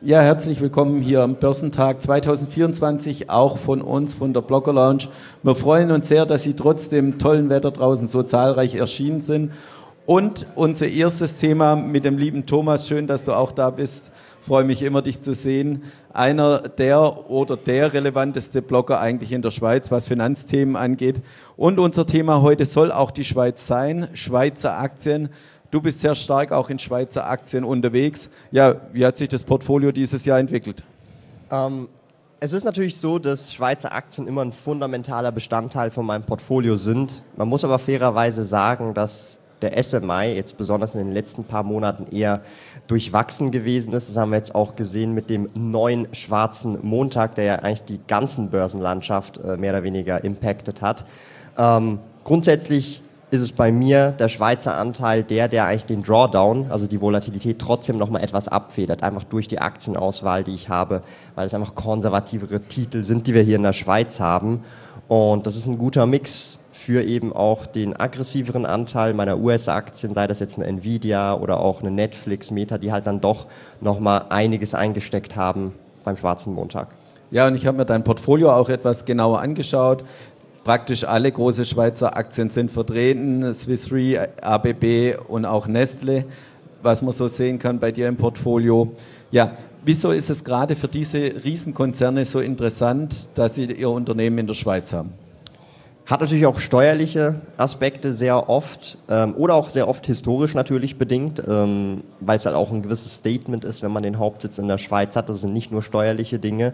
Ja, herzlich willkommen hier am Börsentag 2024, auch von uns, von der Blogger Lounge. Wir freuen uns sehr, dass Sie trotz dem tollen Wetter draußen so zahlreich erschienen sind. Und unser erstes Thema mit dem lieben Thomas, schön, dass du auch da bist. Freue mich immer, dich zu sehen. Einer der relevanteste Blogger eigentlich in der Schweiz, was Finanzthemen angeht. Und unser Thema heute soll auch die Schweiz sein, Schweizer Aktien. Du bist sehr stark auch in Schweizer Aktien unterwegs. Ja, wie hat sich das Portfolio dieses Jahr entwickelt? Es ist natürlich so, dass Schweizer Aktien immer ein fundamentaler Bestandteil von meinem Portfolio sind. Man muss aber fairerweise sagen, dass der SMI jetzt besonders in den letzten paar Monaten eher durchwachsen gewesen ist. Das haben wir jetzt auch gesehen mit dem neuen schwarzen Montag, der ja eigentlich die ganzen Börsenlandschaft mehr oder weniger impacted hat. Grundsätzlich ist es bei mir der Schweizer Anteil der eigentlich den Drawdown, also die Volatilität, trotzdem nochmal etwas abfedert, einfach durch die Aktienauswahl, die ich habe, weil es einfach konservativere Titel sind, die wir hier in der Schweiz haben. Und das ist ein guter Mix für eben auch den aggressiveren Anteil meiner US-Aktien, sei das jetzt eine Nvidia oder auch eine Netflix, Meta, die halt dann doch nochmal einiges eingesteckt haben beim schwarzen Montag. Ja, und ich habe mir dein Portfolio auch etwas genauer angeschaut. Praktisch alle große Schweizer Aktien sind vertreten, Swiss Re, ABB und auch Nestle, was man so sehen kann bei dir im Portfolio. Ja, wieso ist es gerade für diese Riesenkonzerne so interessant, dass sie ihr Unternehmen in der Schweiz haben? Hat natürlich auch steuerliche Aspekte sehr oft oder auch sehr oft historisch natürlich bedingt, weil es halt auch ein gewisses Statement ist, wenn man den Hauptsitz in der Schweiz hat. Das sind nicht nur steuerliche Dinge.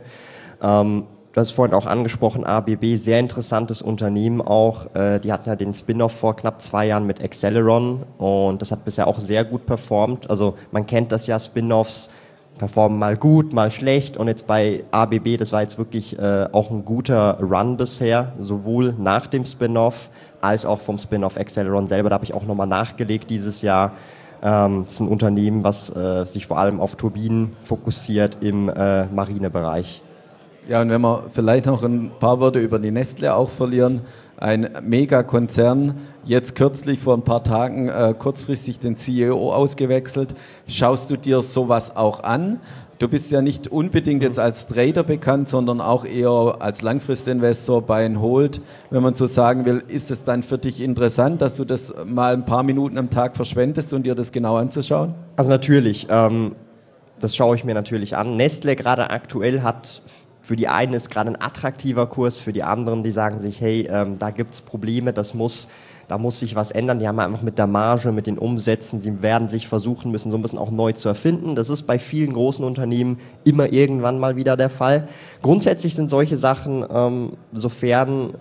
Du hast vorhin auch angesprochen, ABB, sehr interessantes Unternehmen auch. Die hatten ja den Spin-off vor knapp 2 Jahren mit Acceleron und das hat bisher auch sehr gut performt. Also man kennt das ja, Spin-offs performen mal gut, mal schlecht und jetzt bei ABB, das war jetzt wirklich auch ein guter Run bisher, sowohl nach dem Spin-off als auch vom Spin-off Acceleron selber. Da habe ich auch nochmal nachgelegt dieses Jahr. Das ist ein Unternehmen, was sich vor allem auf Turbinen fokussiert im Marinebereich. Ja, und wenn wir vielleicht noch ein paar Worte über die Nestle auch verlieren, ein Megakonzern, jetzt kürzlich vor ein paar Tagen kurzfristig den CEO ausgewechselt. Schaust du dir sowas auch an? Du bist ja nicht unbedingt jetzt als Trader bekannt, sondern auch eher als Langfristinvestor, Buy and Hold. Wenn man so sagen will, ist es dann für dich interessant, dass du das mal ein paar Minuten am Tag verschwendest und dir das genau anzuschauen? Also natürlich, das schaue ich mir natürlich an. Nestle gerade aktuell hat... Für die einen ist gerade ein attraktiver Kurs, für die anderen, die sagen sich, hey, da gibt es Probleme, da muss sich was ändern. Die haben einfach mit der Marge, mit den Umsätzen, sie werden sich versuchen müssen, so ein bisschen auch neu zu erfinden. Das ist bei vielen großen Unternehmen immer irgendwann mal wieder der Fall. Grundsätzlich sind solche Sachen, sofern,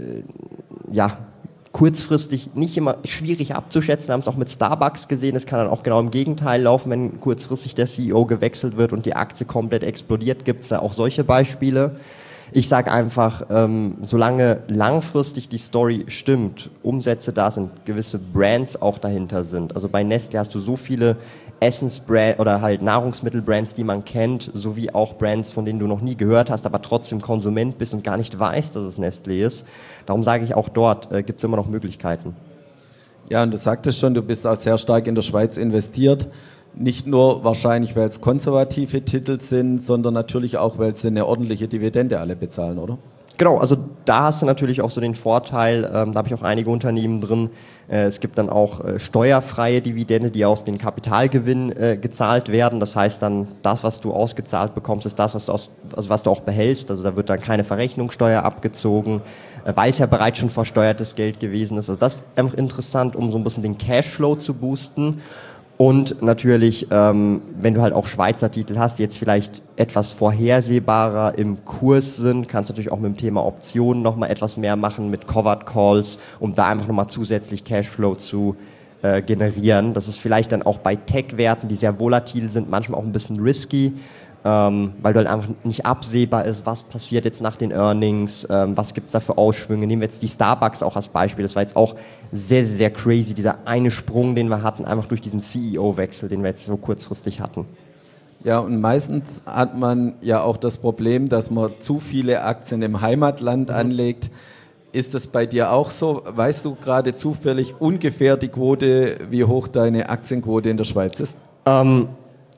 kurzfristig nicht immer schwierig abzuschätzen. Wir haben es auch mit Starbucks gesehen. Es kann dann auch genau im Gegenteil laufen, wenn kurzfristig der CEO gewechselt wird und die Aktie komplett explodiert. Gibt es da auch solche Beispiele? Ich sage einfach, solange langfristig die Story stimmt, Umsätze da sind, gewisse Brands auch dahinter sind. Also bei Nestle hast du so viele Essensbrands oder halt Nahrungsmittelbrands, die man kennt, sowie auch Brands, von denen du noch nie gehört hast, aber trotzdem Konsument bist und gar nicht weißt, dass es Nestle ist. Darum sage ich auch dort, gibt es immer noch Möglichkeiten. Ja, und du sagtest schon, du bist auch sehr stark in der Schweiz investiert. Nicht nur wahrscheinlich, weil es konservative Titel sind, sondern natürlich auch, weil sie eine ordentliche Dividende alle bezahlen, oder? Genau, also da hast du natürlich auch so den Vorteil, da habe ich auch einige Unternehmen drin, es gibt dann auch steuerfreie Dividende, die aus den Kapitalgewinn gezahlt werden. Das heißt dann, das, was du ausgezahlt bekommst, ist das, was du auch behältst. Also da wird dann keine Verrechnungssteuer abgezogen, weil es ja bereits schon versteuertes Geld gewesen ist. Also das ist einfach interessant, um so ein bisschen den Cashflow zu boosten. Und natürlich, wenn du halt auch Schweizer Titel hast, die jetzt vielleicht etwas vorhersehbarer im Kurs sind, kannst du natürlich auch mit dem Thema Optionen nochmal etwas mehr machen, mit Covered Calls, um da einfach nochmal zusätzlich Cashflow zu generieren. Das ist vielleicht dann auch bei Tech-Werten, die sehr volatil sind, manchmal auch ein bisschen risky, weil du halt einfach nicht absehbar ist, was passiert jetzt nach den Earnings, was gibt es da für Ausschwünge. Nehmen wir jetzt die Starbucks auch als Beispiel, das war jetzt auch sehr, sehr crazy, dieser eine Sprung, den wir hatten, einfach durch diesen CEO-Wechsel, den wir jetzt so kurzfristig hatten. Ja, und meistens hat man ja auch das Problem, dass man zu viele Aktien im Heimatland anlegt. Ist das bei dir auch so? Weißt du gerade zufällig ungefähr die Quote, wie hoch deine Aktienquote in der Schweiz ist?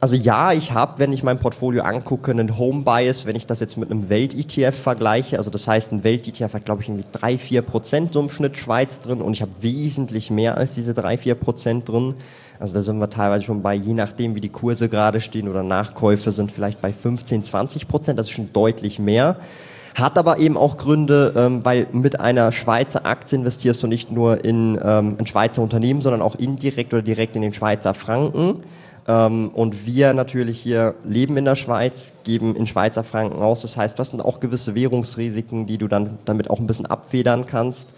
Also ja, ich habe, wenn ich mein Portfolio angucke, einen Home Bias, wenn ich das jetzt mit einem Welt-ETF vergleiche. Also das heißt, ein Welt-ETF hat, glaube ich, irgendwie 3-4% so im Schnitt Schweiz drin und ich habe wesentlich mehr als diese 3-4% drin. Also da sind wir teilweise schon bei, je nachdem wie die Kurse gerade stehen oder Nachkäufe sind, vielleicht bei 15-20%, das ist schon deutlich mehr. Hat aber eben auch Gründe, weil mit einer Schweizer Aktie investierst du nicht nur in ein Schweizer Unternehmen, sondern auch indirekt oder direkt in den Schweizer Franken. Und wir natürlich hier leben in der Schweiz, geben in Schweizer Franken aus. Das heißt, du hast dann auch gewisse Währungsrisiken, die du dann damit auch ein bisschen abfedern kannst.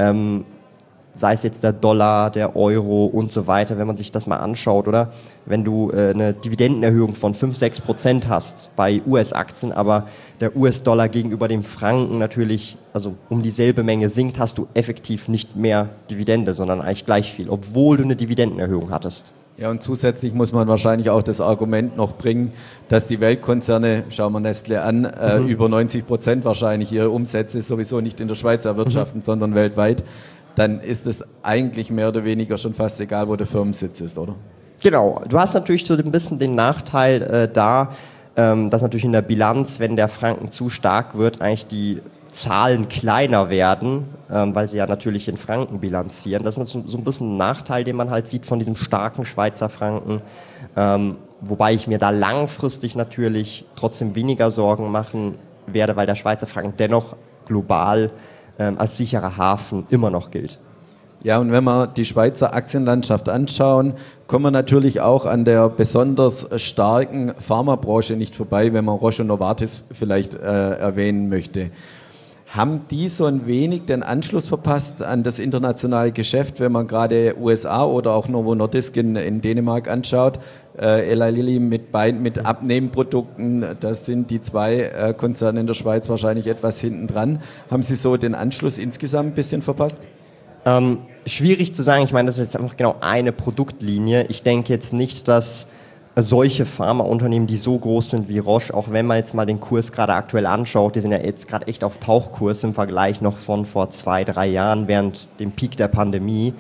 Sei es jetzt der Dollar, der Euro und so weiter, wenn man sich das mal anschaut, oder? Wenn du eine Dividendenerhöhung von 5-6% hast bei US-Aktien, aber der US-Dollar gegenüber dem Franken natürlich, also um dieselbe Menge sinkt, hast du effektiv nicht mehr Dividende, sondern eigentlich gleich viel, obwohl du eine Dividendenerhöhung hattest. Ja, und zusätzlich muss man wahrscheinlich auch das Argument noch bringen, dass die Weltkonzerne, schauen wir Nestle an, über 90% wahrscheinlich ihre Umsätze sowieso nicht in der Schweiz erwirtschaften, sondern weltweit. Dann ist es eigentlich mehr oder weniger schon fast egal, wo der Firmensitz ist, oder? Genau. Du hast natürlich so ein bisschen den Nachteil dass natürlich in der Bilanz, wenn der Franken zu stark wird, eigentlich die Zahlen kleiner werden, weil sie ja natürlich in Franken bilanzieren. Das ist so ein bisschen ein Nachteil, den man halt sieht von diesem starken Schweizer Franken. Wobei ich mir da langfristig natürlich trotzdem weniger Sorgen machen werde, weil der Schweizer Franken dennoch global als sicherer Hafen immer noch gilt. Ja, und wenn wir die Schweizer Aktienlandschaft anschauen, kommen wir natürlich auch an der besonders starken Pharmabranche nicht vorbei, wenn man Roche und Novartis vielleicht erwähnen möchte. Haben die so ein wenig den Anschluss verpasst an das internationale Geschäft, wenn man gerade USA oder auch Novo Nordisk in Dänemark anschaut? Eli Lilly mit Abnehmprodukten, das sind die zwei Konzerne in der Schweiz wahrscheinlich etwas hinten dran. Haben Sie so den Anschluss insgesamt ein bisschen verpasst? Schwierig zu sagen, ich meine, das ist jetzt einfach genau eine Produktlinie. Ich denke jetzt nicht, dass solche Pharmaunternehmen, die so groß sind wie Roche, auch wenn man jetzt mal den Kurs gerade aktuell anschaut, die sind ja jetzt gerade echt auf Tauchkurs im Vergleich noch von vor 2-3 Jahren während dem Peak der Pandemie.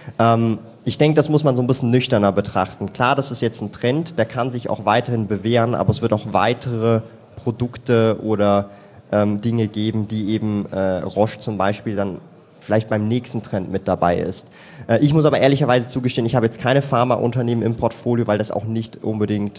Ich denke, das muss man so ein bisschen nüchterner betrachten. Klar, das ist jetzt ein Trend, der kann sich auch weiterhin bewähren, aber es wird auch weitere Produkte oder Dinge geben, die eben Roche zum Beispiel dann vielleicht beim nächsten Trend mit dabei ist. Ich muss aber ehrlicherweise zugestehen, ich habe jetzt keine Pharmaunternehmen im Portfolio, weil das auch nicht unbedingt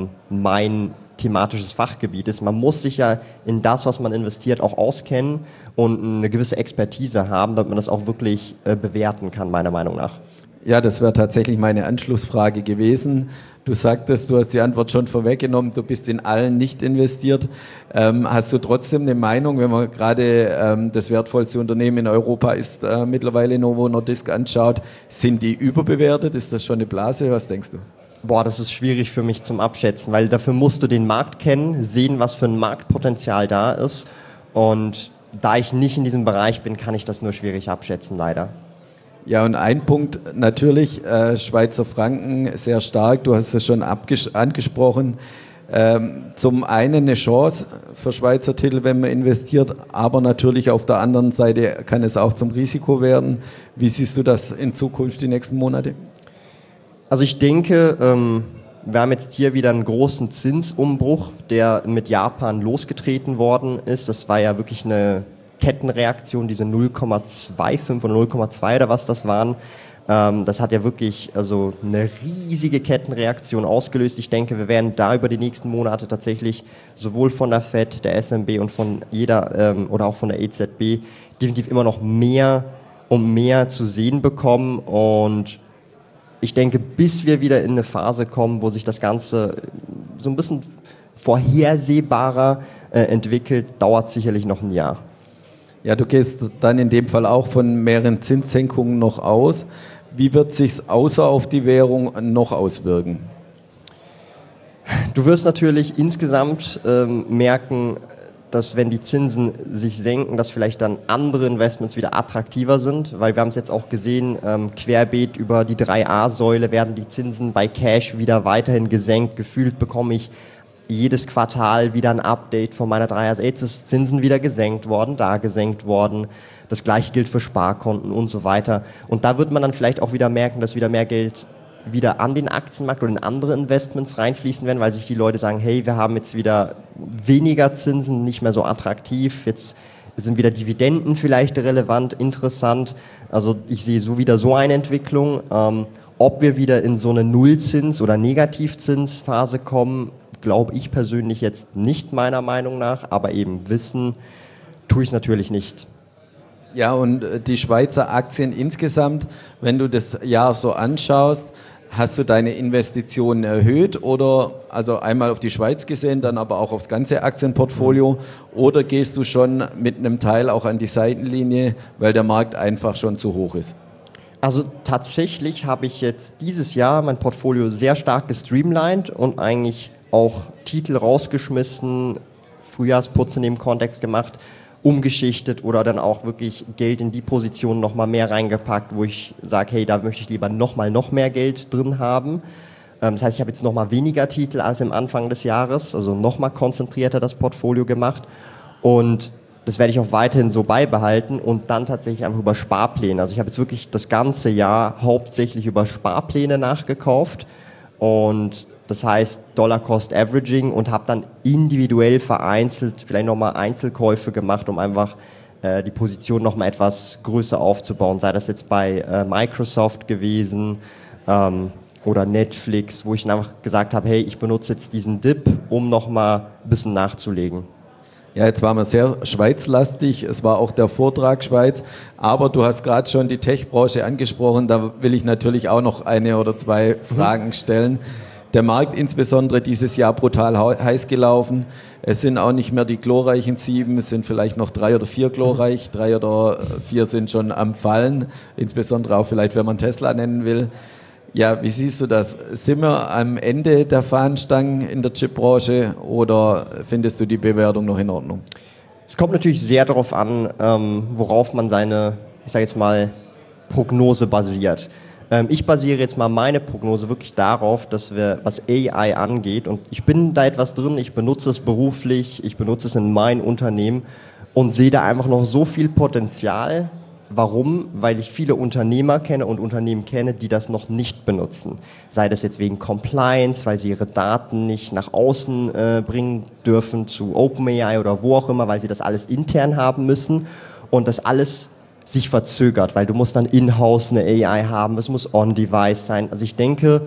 mein thematisches Fachgebiet ist. Man muss sich ja in das, was man investiert, auch auskennen und eine gewisse Expertise haben, damit man das auch wirklich bewerten kann, meiner Meinung nach. Ja, das wäre tatsächlich meine Anschlussfrage gewesen. Du sagtest, du hast die Antwort schon vorweggenommen, du bist in allen nicht investiert. Hast du trotzdem eine Meinung, wenn man gerade das wertvollste Unternehmen in Europa ist, mittlerweile Novo Nordisk anschaut, sind die überbewertet? Ist das schon eine Blase? Was denkst du? Boah, das ist schwierig für mich zum Abschätzen, weil dafür musst du den Markt kennen, sehen, was für ein Marktpotenzial da ist. Und da ich nicht in diesem Bereich bin, kann ich das nur schwierig abschätzen, leider. Ja, und ein Punkt natürlich, Schweizer Franken sehr stark, du hast es schon angesprochen. Zum einen eine Chance für Schweizer Titel, wenn man investiert, aber natürlich auf der anderen Seite kann es auch zum Risiko werden. Wie siehst du das in Zukunft, die nächsten Monate? Also ich denke, wir haben jetzt hier wieder einen großen Zinsumbruch, der mit Japan losgetreten worden ist. Das war ja wirklich eine Kettenreaktion, diese 0,25 oder 0,2 oder was das waren. Das hat ja wirklich also eine riesige Kettenreaktion ausgelöst. Ich denke, wir werden da über die nächsten Monate tatsächlich sowohl von der FED, der SNB und von jeder oder auch von der EZB definitiv immer noch mehr und mehr zu sehen bekommen. Und ich denke, bis wir wieder in eine Phase kommen, wo sich das Ganze so ein bisschen vorhersehbarer entwickelt, dauert sicherlich noch ein Jahr. Ja, du gehst dann in dem Fall auch von mehreren Zinssenkungen noch aus. Wie wird sich's außer auf die Währung noch auswirken? Du wirst natürlich insgesamt merken, dass wenn die Zinsen sich senken, dass vielleicht dann andere Investments wieder attraktiver sind, weil wir haben es jetzt auch gesehen, querbeet über die 3A-Säule werden die Zinsen bei Cash wieder weiterhin gesenkt. Gefühlt bekomme ich jedes Quartal wieder ein Update von meiner 3A. Jetzt ist Zinsen wieder gesenkt worden, da gesenkt worden. Das gleiche gilt für Sparkonten und so weiter. Und da wird man dann vielleicht auch wieder merken, dass wieder mehr Geld wieder an den Aktienmarkt oder in andere Investments reinfließen werden, weil sich die Leute sagen, hey, wir haben jetzt wieder weniger Zinsen, nicht mehr so attraktiv, jetzt sind wieder Dividenden vielleicht relevant, interessant. Also ich sehe wieder so eine Entwicklung. Ob wir wieder in so eine Nullzins- oder Negativzinsphase kommen, glaube ich persönlich jetzt nicht, meiner Meinung nach, aber eben wissen tue ich es natürlich nicht. Ja, und die Schweizer Aktien insgesamt, wenn du das Jahr so anschaust, hast du deine Investitionen erhöht oder also einmal auf die Schweiz gesehen, dann aber auch aufs ganze Aktienportfolio oder gehst du schon mit einem Teil auch an die Seitenlinie, weil der Markt einfach schon zu hoch ist? Also tatsächlich habe ich jetzt dieses Jahr mein Portfolio sehr stark gestreamlined und eigentlich auch Titel rausgeschmissen, Frühjahrsputz in dem Kontext gemacht, umgeschichtet oder dann auch wirklich Geld in die Position nochmal mehr reingepackt, wo ich sage, hey, da möchte ich lieber noch mehr Geld drin haben. Das heißt, ich habe jetzt nochmal weniger Titel als am Anfang des Jahres, also nochmal konzentrierter das Portfolio gemacht und das werde ich auch weiterhin so beibehalten und dann tatsächlich einfach über Sparpläne. Also ich habe jetzt wirklich das ganze Jahr hauptsächlich über Sparpläne nachgekauft und das heißt Dollar Cost Averaging und habe dann individuell vereinzelt vielleicht nochmal Einzelkäufe gemacht, um einfach die Position nochmal etwas größer aufzubauen. Sei das jetzt bei Microsoft gewesen oder Netflix, wo ich dann einfach gesagt habe, hey, ich benutze jetzt diesen Dip, um nochmal ein bisschen nachzulegen. Ja, jetzt waren wir sehr schweizlastig, es war auch der Vortrag Schweiz, aber du hast gerade schon die Tech-Branche angesprochen, da will ich natürlich auch noch eine oder zwei Fragen stellen. Der Markt insbesondere dieses Jahr brutal heiß gelaufen. Es sind auch nicht mehr die glorreichen 7, es sind vielleicht noch 3 oder 4 glorreich. 3 oder 4 sind schon am Fallen, insbesondere auch vielleicht, wenn man Tesla nennen will. Ja, wie siehst du das? Sind wir am Ende der Fahnenstangen in der Chipbranche oder findest du die Bewertung noch in Ordnung? Es kommt natürlich sehr darauf an, worauf man seine, ich sage jetzt mal, Prognose basiert. Ich basiere jetzt mal meine Prognose wirklich darauf, dass wir, was AI angeht, und ich bin da etwas drin, ich benutze es beruflich, ich benutze es in meinem Unternehmen und sehe da einfach noch so viel Potenzial. Warum? Weil ich viele Unternehmer kenne und Unternehmen kenne, die das noch nicht benutzen. Sei das jetzt wegen Compliance, weil sie ihre Daten nicht nach außen bringen dürfen zu OpenAI oder wo auch immer, weil sie das alles intern haben müssen und das alles sich verzögert, weil du musst dann in-house eine AI haben, es muss on-device sein. Also ich denke,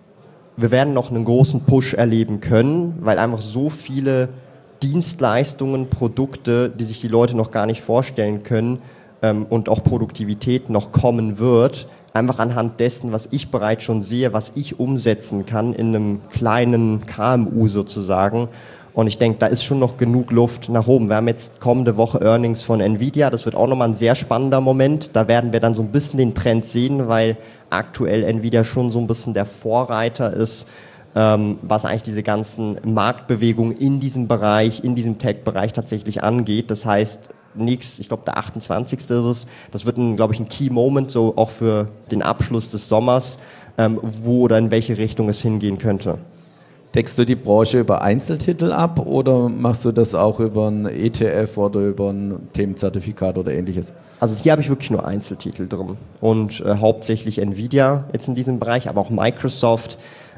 wir werden noch einen großen Push erleben können, weil einfach so viele Dienstleistungen, Produkte, die sich die Leute noch gar nicht vorstellen können und auch Produktivität noch kommen wird, einfach anhand dessen, was ich bereits schon sehe, was ich umsetzen kann in einem kleinen KMU sozusagen. Und ich denke, da ist schon noch genug Luft nach oben. Wir haben jetzt kommende Woche Earnings von Nvidia. Das wird auch nochmal ein sehr spannender Moment. Da werden wir dann so ein bisschen den Trend sehen, weil aktuell Nvidia schon so ein bisschen der Vorreiter ist, was eigentlich diese ganzen Marktbewegungen in diesem Bereich, in diesem Tech-Bereich tatsächlich angeht. Das heißt, ich glaube der 28. ist es, das wird, glaube ich, ein Key-Moment, so auch für den Abschluss des Sommers, wo oder in welche Richtung es hingehen könnte. Deckst du die Branche über Einzeltitel ab oder machst du das auch über ein ETF oder über ein Themenzertifikat oder ähnliches? Also hier habe ich wirklich nur Einzeltitel drin und hauptsächlich Nvidia jetzt in diesem Bereich, aber auch Microsoft,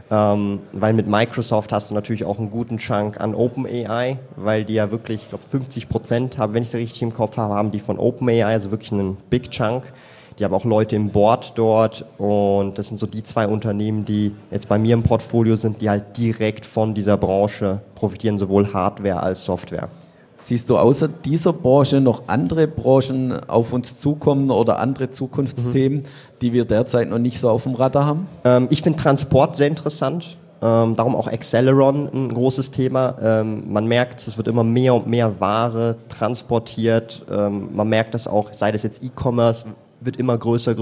weil mit Microsoft hast du natürlich auch einen guten Chunk an OpenAI, weil die ja wirklich, ich glaube 50% haben, wenn ich es richtig im Kopf habe, haben die von OpenAI, also wirklich einen Big Chunk. Die haben auch Leute im Board dort und das sind so die 2 Unternehmen, die jetzt bei mir im Portfolio sind, die halt direkt von dieser Branche profitieren, sowohl Hardware als Software. Siehst du außer dieser Branche noch andere Branchen auf uns zukommen oder andere Zukunftsthemen, die wir derzeit noch nicht so auf dem Radar haben? Ich finde Transport sehr interessant. Darum auch Acceleron ein großes Thema. Man merkt, es wird immer mehr und mehr Ware transportiert. Man merkt das auch, sei das jetzt E-Commerce, wird immer größer.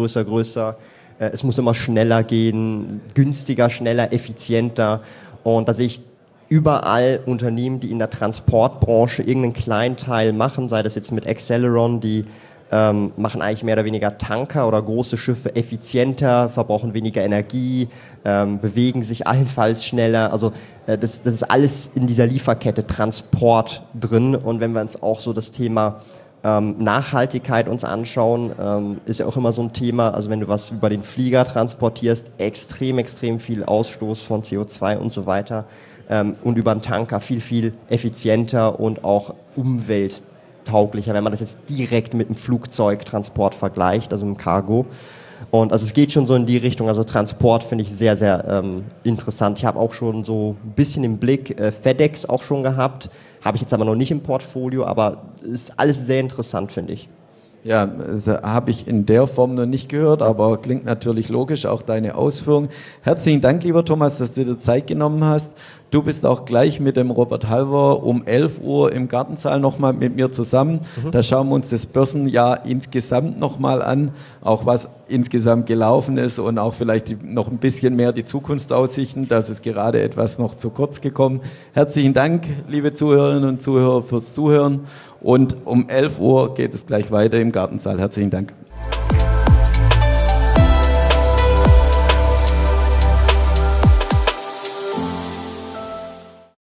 Es muss immer schneller gehen, günstiger, schneller, effizienter. Und da sehe ich überall Unternehmen, die in der Transportbranche irgendeinen kleinen Teil machen, sei das jetzt mit Acceleron, die machen eigentlich mehr oder weniger Tanker oder große Schiffe effizienter, verbrauchen weniger Energie, bewegen sich allenfalls schneller. Also das ist alles in dieser Lieferkette Transport drin. Und wenn wir uns auch so das Thema Nachhaltigkeit uns anschauen, ist ja auch immer so ein Thema. Also wenn du was über den Flieger transportierst, extrem viel Ausstoß von CO2 und so weiter. Und über einen Tanker viel effizienter und auch umwelttauglicher, wenn man das jetzt direkt mit dem Flugzeugtransport vergleicht, also mit dem Cargo. Und also es geht schon so in die Richtung, also Transport finde ich sehr interessant. Ich habe auch schon so ein bisschen im Blick FedEx auch schon gehabt, habe ich jetzt aber noch nicht im Portfolio, aber ist alles sehr interessant, finde ich. Ja, also habe ich in der Form noch nicht gehört, aber klingt natürlich logisch, auch deine Ausführung. Herzlichen Dank, lieber Thomas, dass du dir Zeit genommen hast. Du bist auch gleich mit dem Robert Halver um 11 Uhr im Gartensaal nochmal mit mir zusammen. Da schauen wir uns das Börsenjahr insgesamt nochmal an, auch was insgesamt gelaufen ist und auch vielleicht noch ein bisschen mehr die Zukunftsaussichten. Das ist gerade etwas noch zu kurz gekommen. Herzlichen Dank, liebe Zuhörerinnen und Zuhörer, fürs Zuhören. Und um 11 Uhr geht es gleich weiter im Gartensaal. Herzlichen Dank.